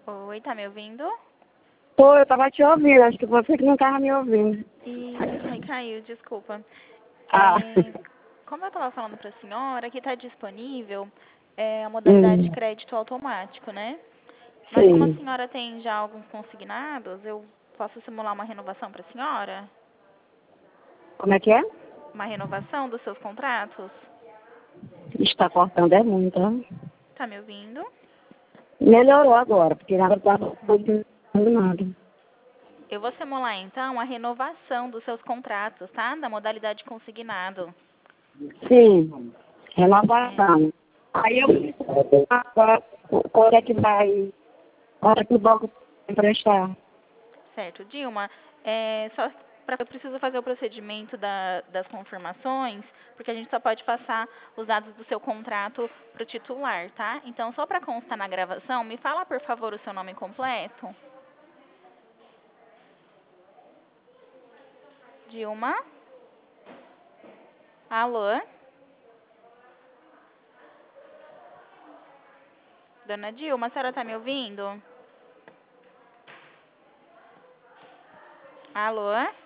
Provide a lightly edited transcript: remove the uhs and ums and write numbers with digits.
Oi, tá me ouvindo? Pô, eu tava te ouvindo, acho que você que não tava me ouvindo. Ai, caiu, desculpa. Ah, Como eu estava falando para a senhora, aqui está disponível a modalidade de hum, crédito automático, né? Mas como a sim. senhora tem já alguns consignados, eu posso simular uma renovação para a senhora? Como é que é? Uma renovação dos seus contratos? Está cortando é muito, né? Tá me ouvindo? Melhorou agora, porque agora tava não nada. Eu vou simular então a renovação dos seus contratos, tá? Da modalidade consignado. Sim, É, renovação. Aí eu agora, quando é que vai, quando é que o banco vai emprestar? certo. Dilma, eu preciso fazer o procedimento das confirmações, porque a gente só pode passar os dados do seu contrato para o titular, tá? Então, só para constar na gravação, me fala, por favor, o seu nome completo. Dilma? Alô? Dona Dilma, a senhora está me ouvindo? Alô?